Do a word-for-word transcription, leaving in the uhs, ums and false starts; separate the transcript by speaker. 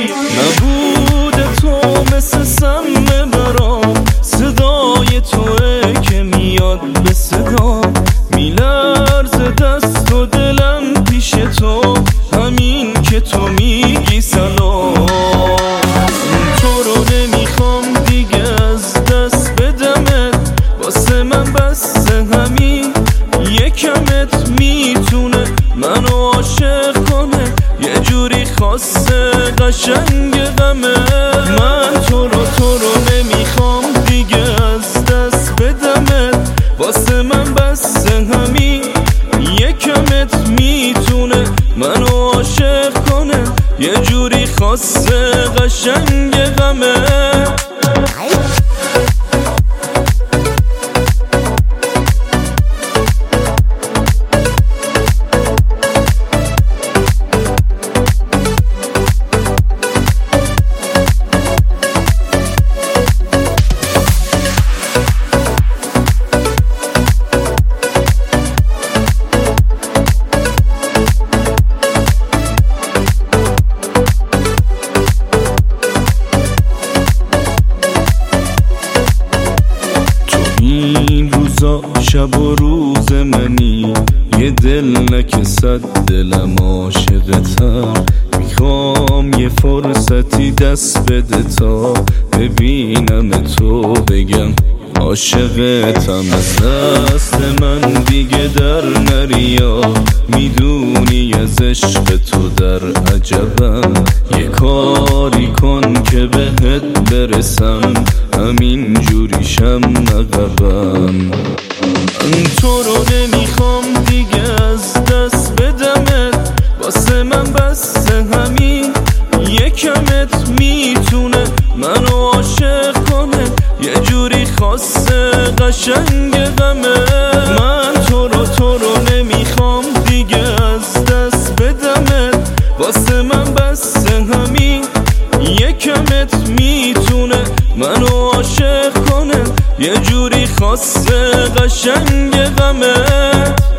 Speaker 1: نبود تو مثل سمه برام، صدای توه که میاد به صدا، میلرزه دست و دلم پیش تو، همین که تو میگی سلام. تو رو نمیخوام دیگه از دست بدمت، واسه من بسه همین یکمت میتونه منو عاشق کنه، یه جوری خاصه قشنگ غمه. من تو رو تو رو نمیخوام دیگه از دست بدمت، واسه من بسه همین یکمت میتونه منو عاشق کنه، یه جوری خاصه قشنگ غمه. این روزا شب و روز منی، یه دل نکسد دلم عاشقتم، میخوام یه فرصتی دست بده تا ببینم تو بگم عاشقتم. از دست من دیگه در نریا، میدونی از عشق تو در عجبم، یه کاری کن که بهت برسم، همین جوریشم عقبم. تو رو نمیخوام دیگه از دست بدمت، واسه من بسه همین یکمت میتونه منو عاشق کنه، یه جوری خاصه قشنگ غمه. من تو رو تو رو نمیخوام دیگه از دست بدمت، واسه من بسه همین یکمت میتونه منو عاشق کنه، یه جوری خاصه قشنگ غمه.